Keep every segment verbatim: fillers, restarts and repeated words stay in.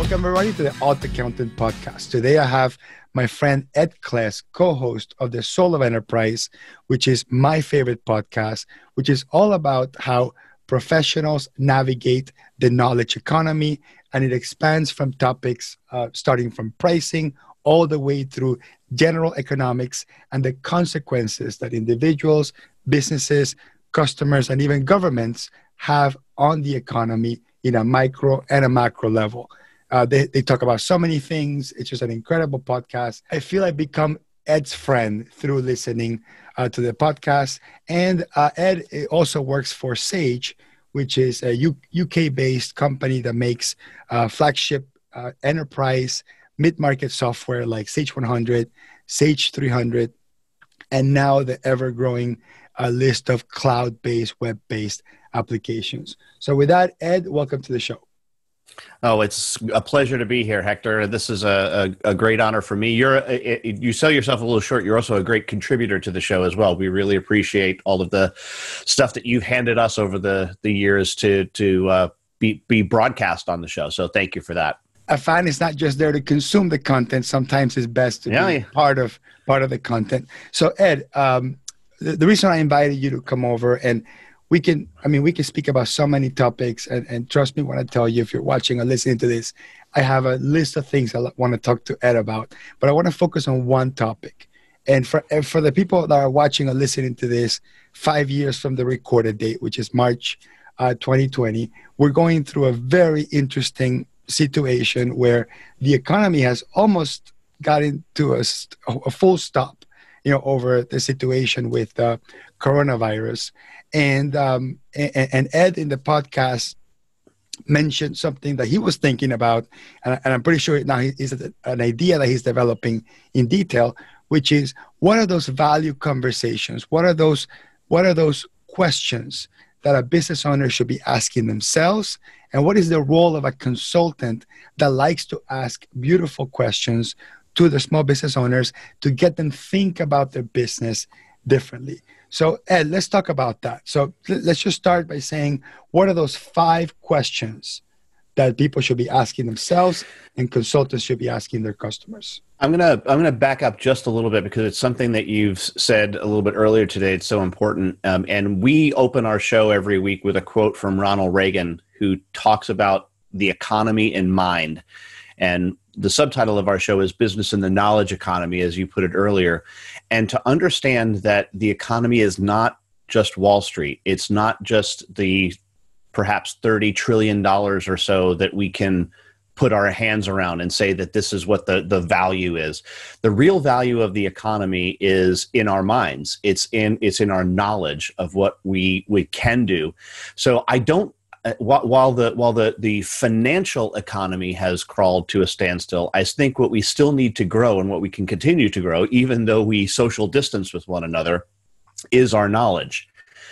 Welcome everybody to the Alt Accountant Podcast. Today I have my friend Ed Kless, co-host of the Soul of Enterprise, which is my favorite podcast, which is all about how professionals navigate the knowledge economy, and it expands from topics uh, starting from pricing all the way through general economics and the consequences that individuals, businesses, customers, and even governments have on the economy in a micro and a macro level. Uh, they, they talk about so many things. It's just an incredible podcast. I feel I've become Ed's friend through listening uh, to the podcast. And uh, Ed also works for Sage, which is a U- UK-based company that makes uh, flagship uh, enterprise mid-market software like Sage one hundred, Sage three hundred, and now the ever-growing uh, list of cloud-based, web-based applications. So with that, Ed, welcome to the show. Oh, it's a pleasure to be here, Hector. This is a, a, a great honor for me. You're a, you sell yourself a little short. You're also a great contributor to the show as well. We really appreciate all of the stuff that you've handed us over the, the years to to uh, be be broadcast on the show. So thank you for that. A fan is not just there to consume the content. Sometimes it's best to yeah, be yeah. part of part of the content. So Ed, um, the, the reason I invited you to come over, and we can, I mean, we can speak about so many topics, and, and trust me when I tell you, if you're watching or listening to this, I have a list of things I want to talk to Ed about, but I want to focus on one topic. And for, and for the people that are watching or listening to this five years from the recorded date, which is March uh, twenty twenty, we're going through a very interesting situation where the economy has almost gotten to a, a full stop, you know, over the situation with uh, coronavirus. And, um, and and Ed in the podcast mentioned something that he was thinking about, and, and I'm pretty sure now he is an idea that he's developing in detail, which is what are those value conversations? What are those what are those questions that a business owner should be asking themselves? And what is the role of a consultant that likes to ask beautiful questions to the small business owners to get them think about their business differently? So Ed, let's talk about that. So let's just start by saying, what are those five questions that people should be asking themselves and consultants should be asking their customers? I'm gonna I'm gonna back up just a little bit because it's something that you've said a little bit earlier today. It's so important, um, and we open our show every week with a quote from Ronald Reagan, who talks about the economy in mind. And the subtitle of our show is Business in the Knowledge Economy, as you put it earlier. And to understand that the economy is not just Wall Street. It's not just the perhaps thirty trillion dollars or so that we can put our hands around and say that this is what the, the value is. The real value of the economy is in our minds. It's in it's in our knowledge of what we we can do. So I don't Uh, while the while the, the financial economy has crawled to a standstill, I think what we still need to grow and what we can continue to grow, even though we social distance with one another, is our knowledge.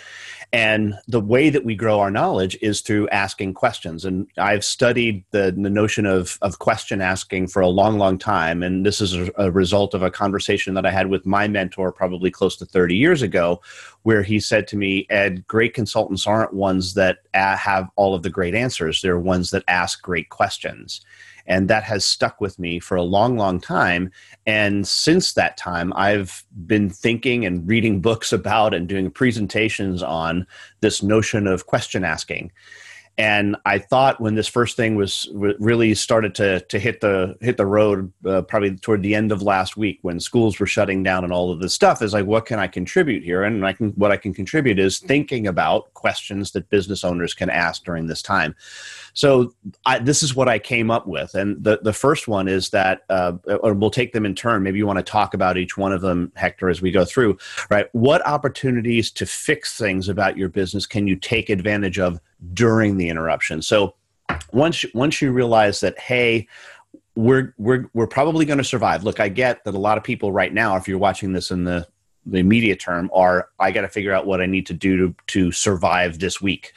And the way that we grow our knowledge is through asking questions. And I've studied the, the notion of, of question asking for a long, long time. And this is a, a result of a conversation that I had with my mentor probably close to thirty years ago, where he said to me, Ed, great consultants aren't ones that uh, have all of the great answers. They're ones that ask great questions. And that has stuck with me for a long, long time. And since that time, I've been thinking and reading books about and doing presentations on this notion of question asking. And I thought when this first thing was really started to to hit the hit the road, uh, probably toward the end of last week, when schools were shutting down and all of this stuff, is like, what can I contribute here? And I can what I can contribute is thinking about questions that business owners can ask during this time. So I, this is what I came up with, and the the first one is that, uh, or we'll take them in turn. Maybe you want to talk about each one of them, Hector, as we go through. Right? What opportunities to fix things about your business can you take advantage of during the interruption? So once once you realize that, hey, we're we're we're probably going to survive. Look, I get that a lot of people right now, if you're watching this in the the immediate term, are I got to figure out what I need to do to to survive this week,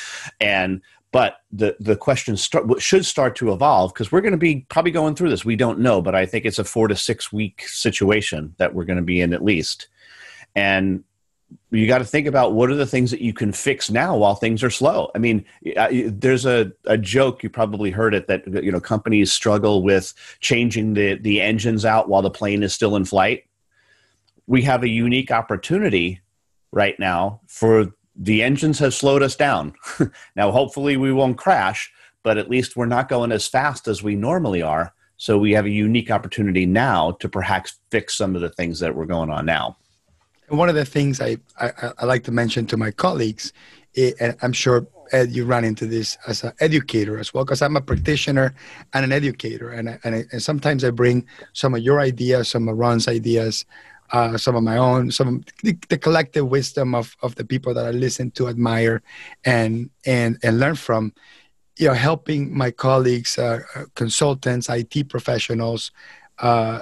and but the the question start, should start to evolve, because we're going to be probably going through this. We don't know, but I think it's a four to six week situation that we're going to be in at least, and you got to think about what are the things that you can fix now while things are slow. I mean, there's a, a joke, you probably heard it, that, you know, companies struggle with changing the, the engines out while the plane is still in flight. We have a unique opportunity right now for the engines have slowed us down. Now, hopefully we won't crash, but at least we're not going as fast as we normally are. So we have a unique opportunity now to perhaps fix some of the things that were going on now. And one of the things I, I, I like to mention to my colleagues, it, and I'm sure, Ed, you run into this as an educator as well, because I'm a practitioner and an educator. And, I, and, I, and sometimes I bring some of your ideas, some of Ron's ideas, uh, some of my own, some of the, the collective wisdom of, of the people that I listen to, admire, and, and, and learn from, you know, helping my colleagues, uh, consultants, I T professionals, uh,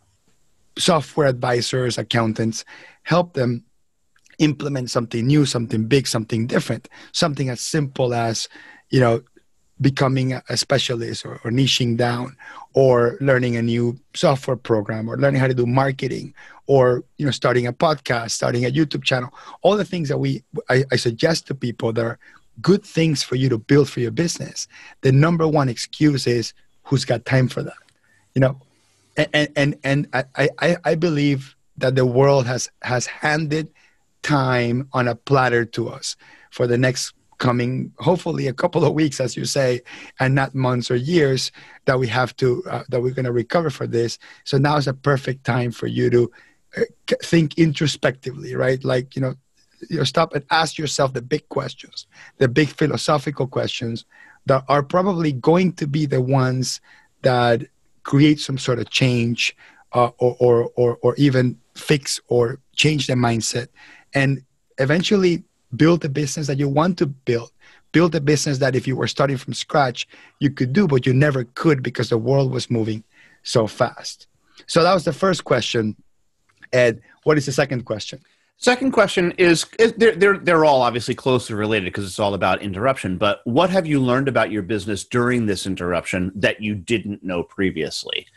software advisors, accountants, help them implement something new, something big, something different, something as simple as, you know, becoming a specialist or, or niching down, or learning a new software program, or learning how to do marketing, or, you know, starting a podcast, starting a YouTube channel. All the things that we I, I suggest to people that are good things for you to build for your business. The number one excuse is, who's got time for that? You know, and and and I I, I believe that the world has has handed time on a platter to us for the next coming, hopefully a couple of weeks, as you say, and not months or years, that we have to, uh, that we're going to recover for this. So now is a perfect time for you to uh, think introspectively, right? Like, you know, you know, stop and ask yourself the big questions, the big philosophical questions that are probably going to be the ones that create some sort of change, uh, or, or, or, or even fix or change the mindset, and eventually build the business that you want to build. Build a business that if you were starting from scratch, you could do, but you never could because the world was moving so fast. So that was the first question. Ed, what is the second question? Second question is, is they're, they're, they're all obviously closely related because it's all about interruption, but what have you learned about your business during this interruption that you didn't know previously?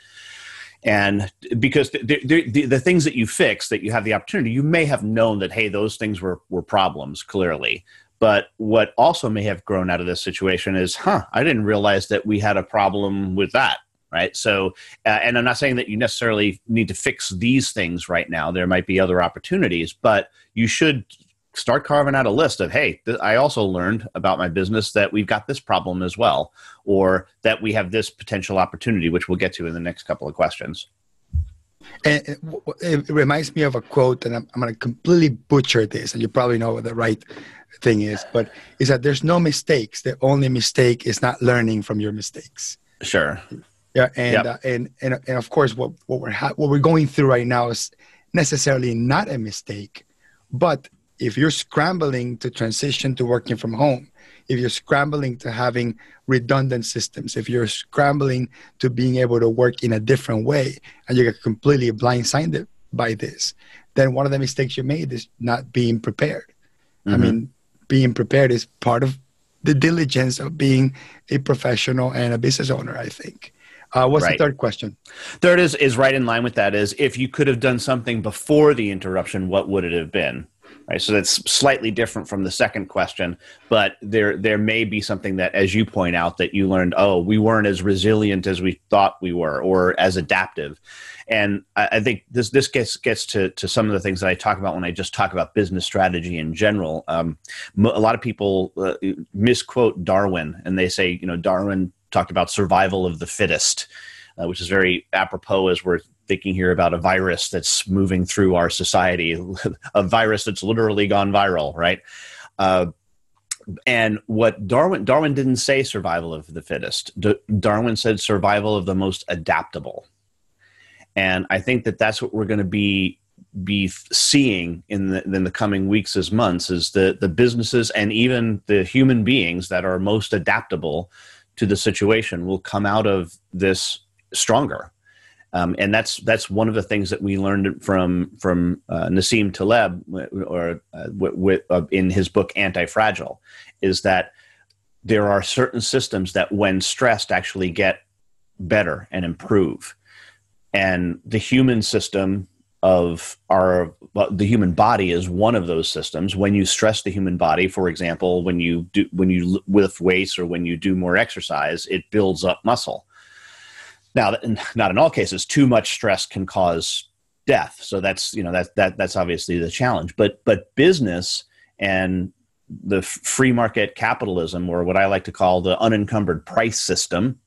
And because the, the, the, the things that you fix, that you have the opportunity, you may have known that, hey, those things were, were problems, clearly. But what also may have grown out of this situation is, huh, I didn't realize that we had a problem with that, right? So, uh, and I'm not saying that you necessarily need to fix these things right now. There might be other opportunities, but you should start carving out a list of, hey, th- I also learned about my business that we've got this problem as well, or that we have this potential opportunity, which we'll get to in the next couple of questions. And it, it reminds me of a quote, and I'm, I'm going to completely butcher this, and you probably know what the right thing is, but is that there's no mistakes. The only mistake is not learning from your mistakes. Sure. Yeah, and yep. uh, and, and and of course, what what we're ha- what we're going through right now is necessarily not a mistake, but if you're scrambling to transition to working from home, if you're scrambling to having redundant systems, if you're scrambling to being able to work in a different way, and you get completely blindsided by this, then one of the mistakes you made is not being prepared. Mm-hmm. I mean, being prepared is part of the diligence of being a professional and a business owner, I think. Uh, what's right. the third question? Third is, is right in line with that, is if you could have done something before the interruption, what would it have been? Right, so that's slightly different from the second question, but there there may be something that, as you point out, that you learned, oh, we weren't as resilient as we thought we were, or as adaptive. And I, I think this this gets gets to, to some of the things that I talk about when I just talk about business strategy in general. Um, a lot of people uh, misquote Darwin, and they say, you know, Darwin talked about survival of the fittest, uh, which is very apropos as we're thinking here about a virus that's moving through our society, a virus that's literally gone viral, right? Uh, and what Darwin, Darwin didn't say survival of the fittest. D- Darwin said survival of the most adaptable. And I think that that's what we're going to be be seeing in the, in the coming weeks as months, is the, the businesses and even the human beings that are most adaptable to the situation will come out of this stronger. Um, and that's that's one of the things that we learned from from uh, Nassim Taleb, or uh, w- w- uh, in his book Anti-Fragile, is that there are certain systems that, when stressed, actually get better and improve. And the human system of our well, the human body is one of those systems. When you stress the human body, for example, when you do when you lift weights or when you do more exercise, it builds up muscle. Now, not in all cases, too much stress can cause death. So that's you know that that that's obviously the challenge. But but business and the free market capitalism, or what I like to call the unencumbered price system,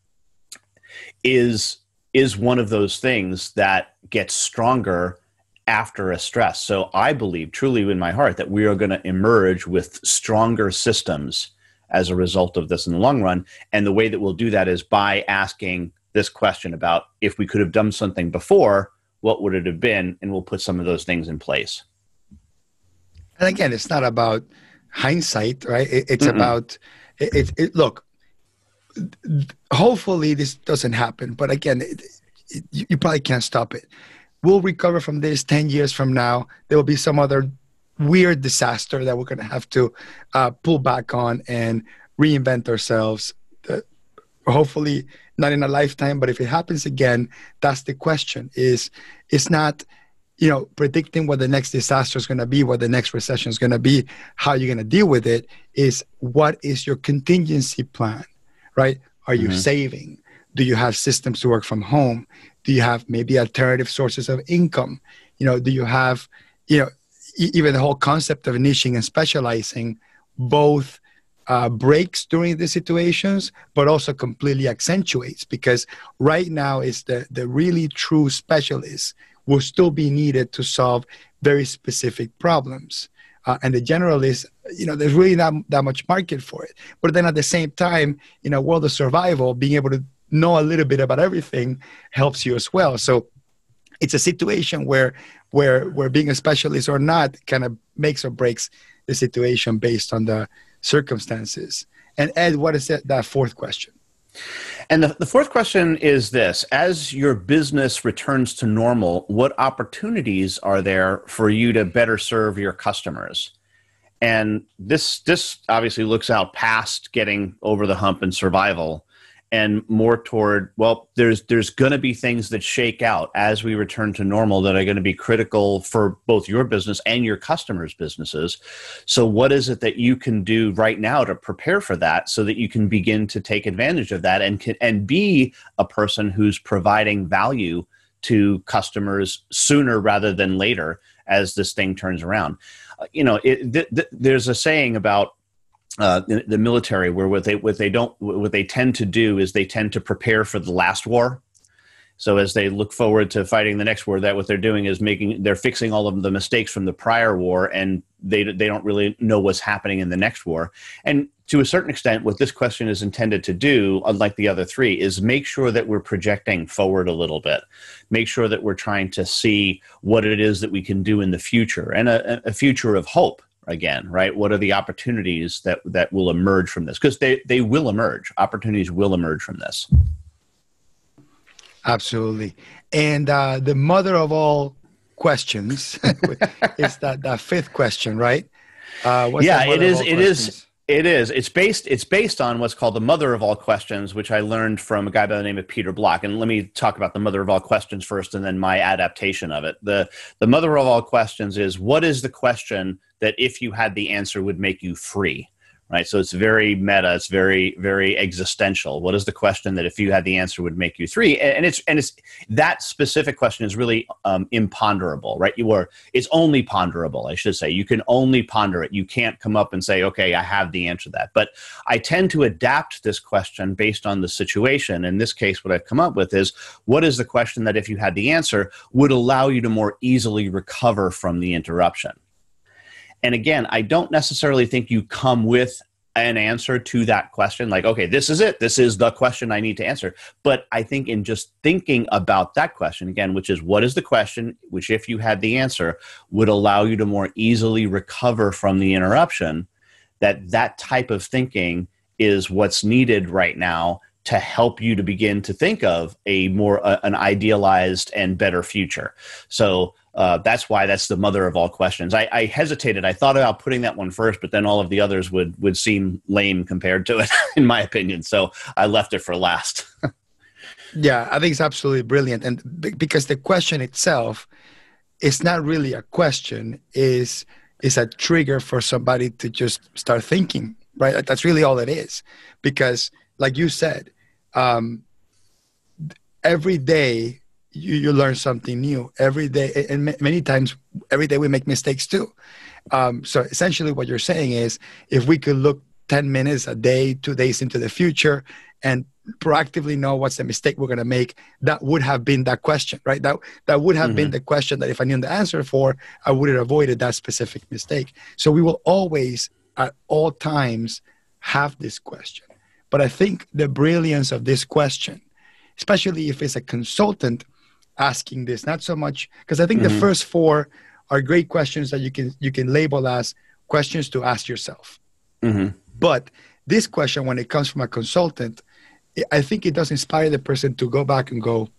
is is one of those things that gets stronger after a stress. So I believe truly in my heart that we are going to emerge with stronger systems as a result of this in the long run. And the way that we'll do that is by asking this question about, if we could have done something before, what would it have been? And we'll put some of those things in place. And again, it's not about hindsight, right? It, it's Mm-mm. about, it, it, it, look, hopefully this doesn't happen. But again, it, it, you, you probably can't stop it. We'll recover from this ten years from now. There will be some other weird disaster that we're going to have to uh, pull back on and reinvent ourselves. Uh, hopefully not in a lifetime, but if it happens again, that's the question. Is it's not, you know, predicting what the next disaster is going to be, what the next recession is going to be, how you're going to deal with it. Is what is your contingency plan, right? Are you mm-hmm. saving? Do you have systems to work from home? Do you have maybe alternative sources of income? You know, do you have, you know, e- even the whole concept of niching and specializing both uh, breaks during the situations, but also completely accentuates, because right now is the, the really true specialists will still be needed to solve very specific problems. Uh, and the generalists, you know, there's really not that much market for it. But then at the same time, in a world of survival, being able to know a little bit about everything helps you as well. So it's a situation where where where being a specialist or not kind of makes or breaks the situation based on the circumstances. And Ed, what is that, that fourth question? And the, the fourth question is this: as your business returns to normal, what opportunities are there for you to better serve your customers? And this this obviously looks out past getting over the hump and survival, and more toward, well, there's there's going to be things that shake out as we return to normal that are going to be critical for both your business and your customers' businesses. So what is it that you can do right now to prepare for that so that you can begin to take advantage of that and can, and be a person who's providing value to customers sooner rather than later as this thing turns around? Uh, you know, it, th- th- there's a saying about Uh, the, the military, where what they what they don't what they tend to do is they tend to prepare for the last war. So as they look forward to fighting the next war, that what they're doing is making they're fixing all of the mistakes from the prior war, and they they don't really know what's happening in the next war. And to a certain extent, what this question is intended to do, unlike the other three, is make sure that we're projecting forward a little bit. Make sure that we're trying to see what it is that we can do in the future, and a, a future of hope. Again, right? What are the opportunities that, that will emerge from this? Because they, they will emerge. Opportunities will emerge from this. Absolutely. And uh, the mother of all questions is that, that fifth question, right? Uh, what's yeah, it is. It questions? is. It is. It's based. It's based on what's called the mother of all questions, which I learned from a guy by the name of Peter Block. And let me talk about the mother of all questions first, and then my adaptation of it. the The mother of all questions is: what is the question that, if you had the answer, would make you free? Right. So it's very meta. It's very, very existential. What is the question that, if you had the answer, would make you free? And it's and it's that specific question is really um, imponderable, right? You are it's only ponderable, I should say. You can only ponder it. You can't come up and say, okay, I have the answer to that. But I tend to adapt this question based on the situation. In this case, what I've come up with is: what is the question that, if you had the answer, would allow you to more easily recover from the interruption? And again, I don't necessarily think you come with an answer to that question, like, okay, this is it. This is the question I need to answer. But I think in just thinking about that question, again, which is, what is the question, which, if you had the answer, would allow you to more easily recover from the interruption, that that type of thinking is what's needed right now to help you to begin to think of a more uh, an idealized and better future. So uh, that's why that's the mother of all questions. I, I hesitated. I thought about putting that one first, but then all of the others would would seem lame compared to it, in my opinion. So I left it for last. Yeah, I think it's absolutely brilliant, and b- because the question itself it's not really a question, is is a trigger for somebody to just start thinking, right? That's really all it is. Because like you said, um, every day you, you learn something new. Every day, and ma- many times, every day we make mistakes too. Um, so essentially what you're saying is, if we could look ten minutes a day, two days into the future, and proactively know what's the mistake we're going to make, that would have been that question, right? That that would have Mm-hmm. been the question that if I knew the answer for, I would have avoided that specific mistake. So we will always, at all times, have this question. But I think the brilliance of this question, especially if it's a consultant asking this, not so much, because I think Mm-hmm. the first four are great questions that you can you can label as questions to ask yourself. Mm-hmm. But this question, when it comes from a consultant, I think it does inspire the person to go back and go,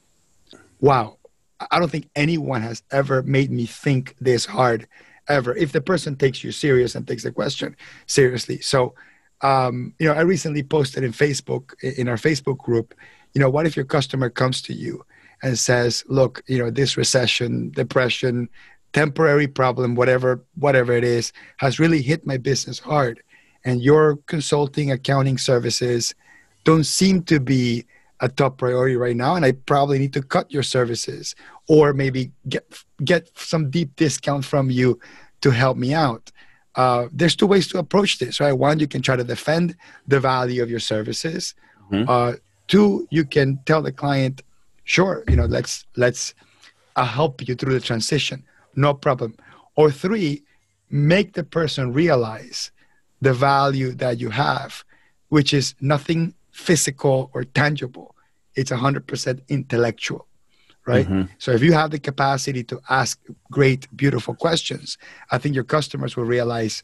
wow, I don't think anyone has ever made me think this hard ever, if the person takes you serious and takes the question seriously. So, um, you know, I recently posted in Facebook, in our Facebook group, you know, what if your customer comes to you and says, look, you know, this recession, depression, temporary problem, whatever, whatever it is, has really hit my business hard. And your consulting, accounting services don't seem to be a top priority right now, and I probably need to cut your services, or maybe get get some deep discount from you to help me out. Uh, there's two ways to approach this, right? One, you can try to defend the value of your services. Mm-hmm. Uh, two, you can tell the client, sure, you know, let's let's I'll help you through the transition, no problem. Or three, make the person realize the value that you have, which is nothing physical or tangible. It's one hundred percent intellectual, right? Mm-hmm. So if you have the capacity to ask great, beautiful questions, I think your customers will realize,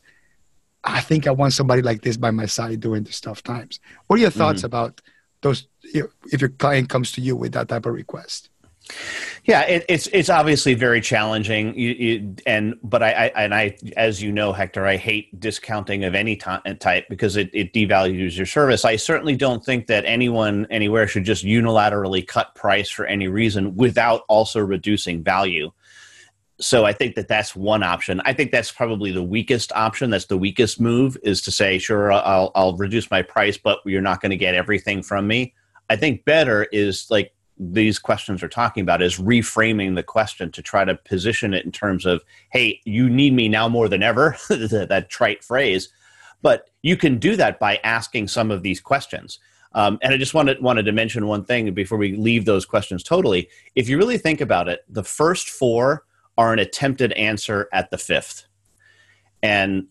I think I want somebody like this by my side during the tough times. What are your thoughts Mm-hmm. about those, you know, if your client comes to you with that type of request? Yeah, it, it's it's obviously very challenging, you, you, and but I, I and I, as you know, Hector, I hate discounting of any t- type because it, it devalues your service. I certainly don't think that anyone anywhere should just unilaterally cut price for any reason without also reducing value. So I think that that's one option. I think that's probably the weakest option. That's the weakest move, is to say, sure, I'll I'll reduce my price, but you're not going to get everything from me. I think better is, like these questions are talking about, is reframing the question to try to position it in terms of, hey, you need me now more than ever, that trite phrase, but you can do that by asking some of these questions. Um, and I just wanted, wanted to mention one thing before we leave those questions totally. If you really think about it, the first four are an attempted answer at the fifth. And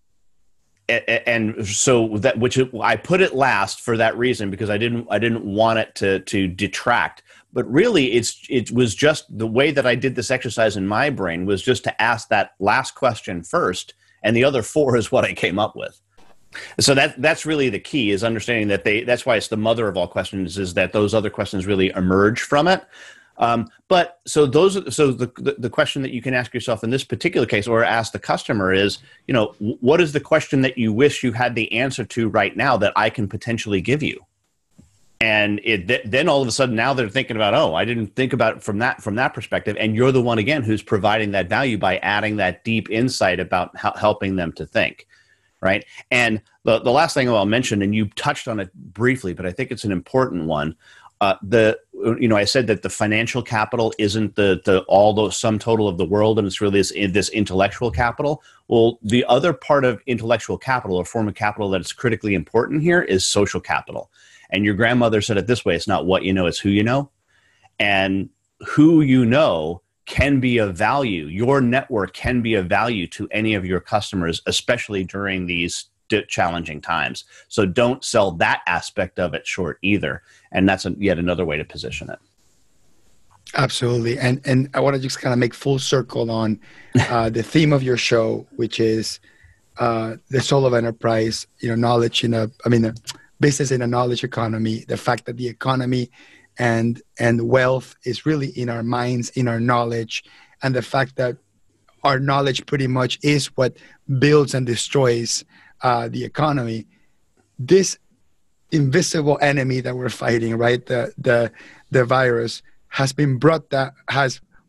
And so that, which I put it last for that reason, because I didn't I didn't want it to to detract. But really, it's it was just the way that I did this exercise in my brain was just to ask that last question first, and the other four is what I came up with. So that that's really the key, is understanding that they. That's why it's the mother of all questions, is that those other questions really emerge from it. Um, but so those, so the, the the question that you can ask yourself in this particular case, or ask the customer, is, you know, what is the question that you wish you had the answer to right now that I can potentially give you? And it th- then all of a sudden now they're thinking about, oh, I didn't think about it from that from that perspective, and you're the one again who's providing that value by adding that deep insight about how, helping them to think, right? And the the last thing I'll mention, and you touched on it briefly, but I think it's an important one. Uh, the you know I said that the financial capital isn't the the all the sum total of the world, and it's really this this intellectual capital. Well, the other part of intellectual capital, or form of capital that is critically important here, is social capital. And your grandmother said it this way: it's not what you know, it's who you know. And who you know can be of value. Your network can be of value to any of your customers, especially during these challenging times. So don't sell that aspect of it short either. And that's a, yet another way to position it. Absolutely. And and I want to just kind of make full circle on uh, the theme of your show, which is uh, the soul of enterprise, you know, knowledge in a, I mean, a business in a knowledge economy, the fact that the economy and and wealth is really in our minds, in our knowledge, and the fact that our knowledge pretty much is what builds and destroys Uh, the economy. This invisible enemy that we're fighting, right? The the the virus has been brought that has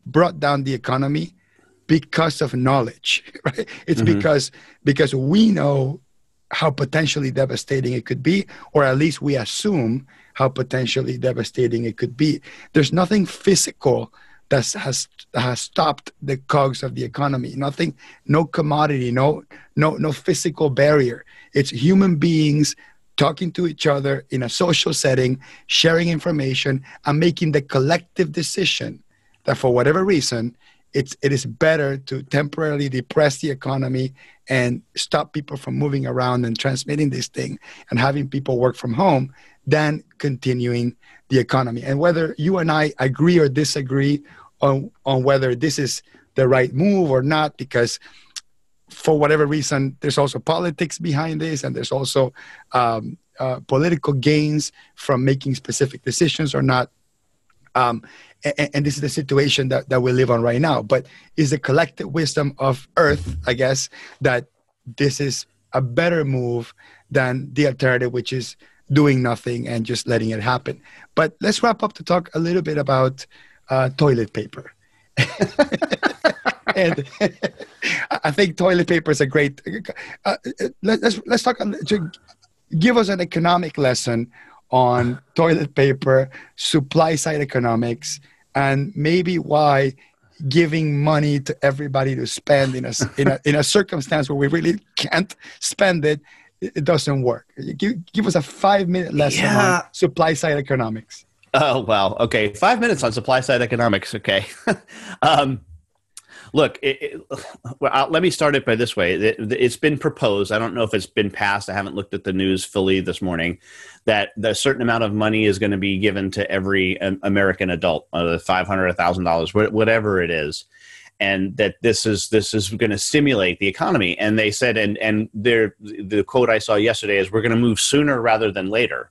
brought down the economy because of knowledge, right? It's Mm-hmm. because because we know how potentially devastating it could be, or at least we assume how potentially devastating it could be. There's nothing physical that has has stopped the cogs of the economy. Nothing, no commodity, no no no physical barrier. It's human beings talking to each other in a social setting, sharing information, and making the collective decision that for whatever reason, it's it is better to temporarily depress the economy and stop people from moving around and transmitting this thing and having people work from home than continuing the economy. And whether you and I agree or disagree on, on whether this is the right move or not, because for whatever reason, there's also politics behind this, and there's also um, uh, political gains from making specific decisions or not. Um, and, and this is the situation that, that we live on right now. But is the collective wisdom of Earth, I guess, that this is a better move than the alternative, which is doing nothing and just letting it happen. But let's wrap up to talk a little bit about uh, toilet paper. And I think toilet paper is a great. Uh, let, let's let's talk. Give us an economic lesson on toilet paper, supply side economics, and maybe why giving money to everybody to spend in a in a in a circumstance where we really can't spend it, it doesn't work. Give give us a five minute lesson Yeah. on supply side economics. Oh, wow. Okay. Five minutes on supply side economics. Okay. um, look, it, it, well, I'll, let me start it by this way. It, it's been proposed. I don't know if it's been passed. I haven't looked at the news fully this morning, that a certain amount of money is going to be given to every um, American adult, uh, five hundred dollars, one thousand dollars, whatever it is. And that this is this is going to stimulate the economy. And they said, and and there, the quote I saw yesterday is, we're going to move sooner rather than later.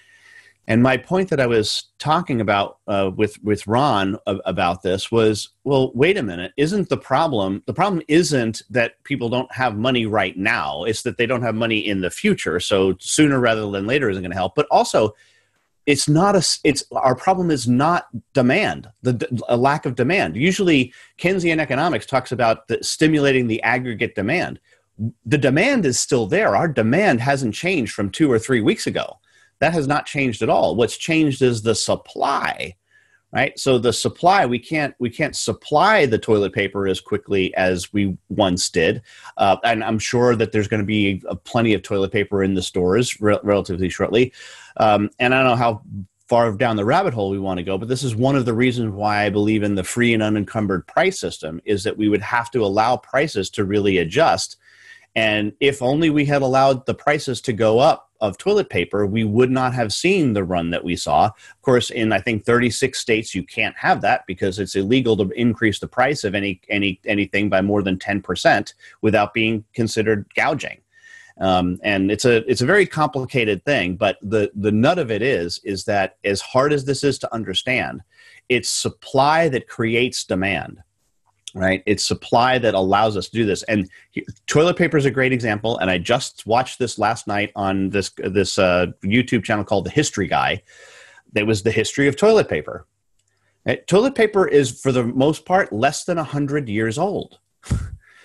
And my point that I was talking about uh, with with Ron uh, about this was, well, wait a minute, isn't the problem, the problem isn't that people don't have money right now, it's that they don't have money in the future. So sooner rather than later isn't going to help. But also, it's not a, it's, our problem is not demand, the a lack of demand. Usually Keynesian economics talks about the, stimulating the aggregate demand. The demand is still there. Our demand hasn't changed from two or three weeks ago. That has not changed at all. What's changed is the supply, right? So the supply, we can't we can't supply the toilet paper as quickly as we once did. Uh, and I'm sure that there's going to be a, plenty of toilet paper in the stores re- relatively shortly. Um, and I don't know how far down the rabbit hole we want to go, but this is one of the reasons why I believe in the free and unencumbered price system, is that we would have to allow prices to really adjust. And if only we had allowed the prices to go up of toilet paper, we would not have seen the run that we saw. Of course, in I think thirty-six states, you can't have that because it's illegal to increase the price of any any anything by more than ten percent without being considered gouging. Um, and it's a it's a very complicated thing. But the the nut of it is is that as hard as this is to understand, it's supply that creates demand. Right? It's supply that allows us to do this. And he, toilet paper is a great example. And I just watched this last night on this this uh, YouTube channel called The History Guy. That was the history of toilet paper. Right? Toilet paper is, for the most part, less than one hundred years old. As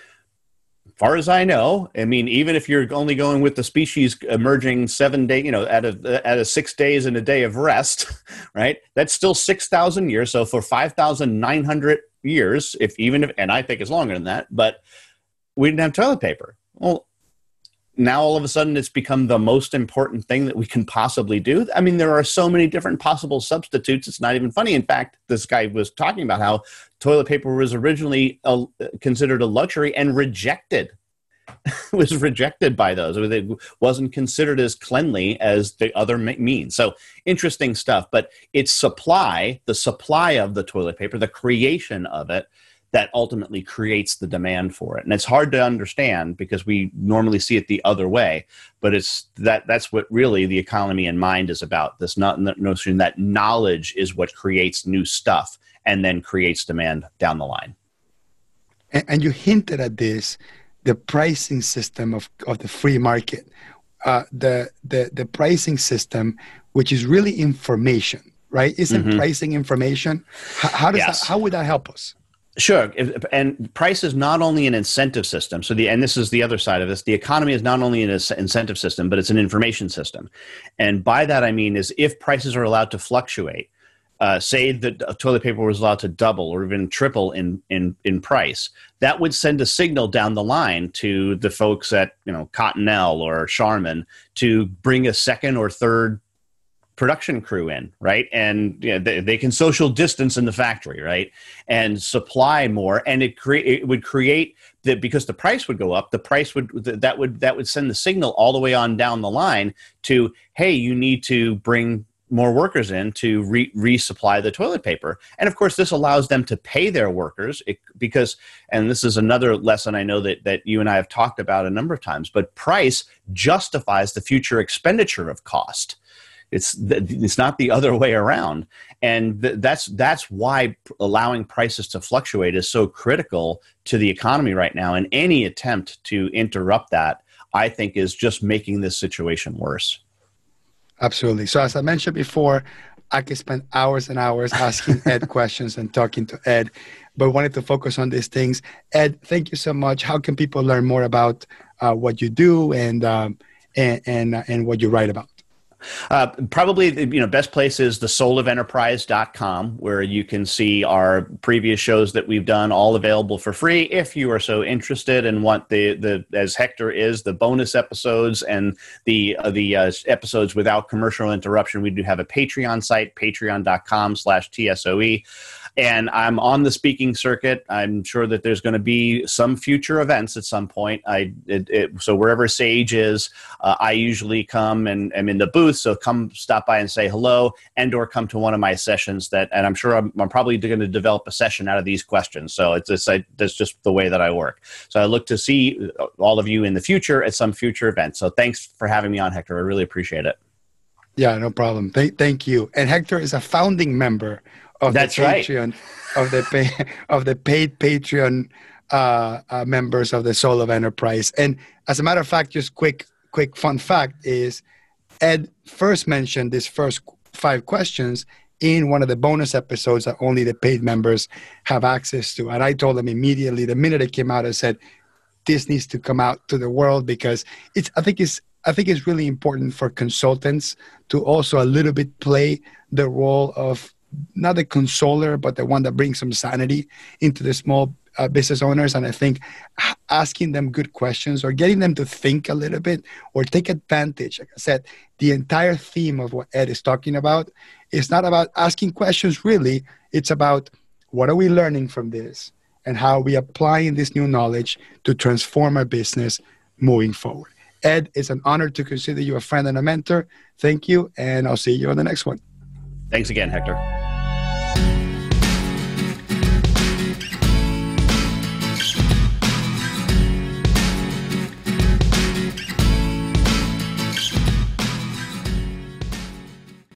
far as I know, I mean, even if you're only going with the species emerging seven day, you know, out of out of six days and a day of rest, right? That's still six thousand years. So for five thousand nine hundred years, if even if, and I think it's longer than that, but we didn't have toilet paper. Well, now all of a sudden it's become the most important thing that we can possibly do. I mean, there are so many different possible substitutes. It's not even funny. In fact, this guy was talking about how toilet paper was originally a, considered a luxury and rejected. was rejected by those. It wasn't considered as cleanly as the other means. So interesting stuff. But it's supply, the supply of the toilet paper, the creation of it, that ultimately creates the demand for it. And it's hard to understand because we normally see it the other way. But it's that that's what really the economy in mind is about. This not, notion that knowledge is what creates new stuff and then creates demand down the line. And, and you hinted at this, the pricing system of, of the free market, uh, the, the the pricing system, which is really information, right? Isn't mm-hmm. pricing information? How, how does yes. that, how would that help us? Sure. If- And price is not only an incentive system. So the, and this is the other side of this, the economy is not only an ins- incentive system, but it's an information system. And by that, I mean, is if prices are allowed to fluctuate, uh, say that toilet paper was allowed to double or even triple in, in, in price, that would send a signal down the line to the folks at, you know, Cottonelle or Charmin to bring a second or third production crew in, right? And you know, they, they can social distance in the factory, right? And supply more, and it create it would create that because the price would go up, the price would that would that would send the signal all the way on down the line to, hey, you need to bring more workers in to re- resupply the toilet paper. And of course, this allows them to pay their workers it, because, and this is another lesson I know that, that you and I have talked about a number of times, but price justifies the future expenditure of cost. It's it's not the other way around, and th- that's that's why allowing prices to fluctuate is so critical to the economy right now. And any attempt to interrupt that, I think, is just making this situation worse. Absolutely. So as I mentioned before, I could spend hours and hours asking Ed questions and talking to Ed, but wanted to focus on these things. Ed, thank you so much. How can people learn more about uh, what you do and um, and and, uh, and what you write about? Uh, probably the you know best place is the soul of enterprise dot com, where you can see our previous shows that we've done, all available for free if you are so interested and want the the as Hector is the bonus episodes and the uh, the uh, episodes without commercial interruption. We do have a Patreon site, patreon dot com slash T S O E. And I'm on the speaking circuit. I'm sure that there's going to be some future events at some point. I it, it, so wherever Sage is, uh, I usually come and am in the booth. So come stop by and say hello, and or come to one of my sessions. That, and I'm sure I'm, I'm probably going to develop a session out of these questions. So it's it's I, that's just the way that I work. So I look to see all of you in the future at some future event. So thanks for having me on, Hector. I really appreciate it. Yeah, no problem. Th- thank you. And Hector is a founding member of That's the Patreon, right. of the pay, of the paid Patreon uh, uh, members of the Soul of Enterprise. And as a matter of fact, just quick quick fun fact is, Ed first mentioned these first five questions in one of the bonus episodes that only the paid members have access to. And I told him immediately, the minute it came out, I said, this needs to come out to the world, because it's I think it's I think it's really important for consultants to also a little bit play the role of not the consoler, but the one that brings some sanity into the small uh, business owners. And I think asking them good questions or getting them to think a little bit or take advantage, like I said, the entire theme of what Ed is talking about is not about asking questions, really. It's about what are we learning from this and how are we applying this new knowledge to transform our business moving forward. Ed, it's an honor to consider you a friend and a mentor. Thank you, and I'll see you on the next one. Thanks again, Hector.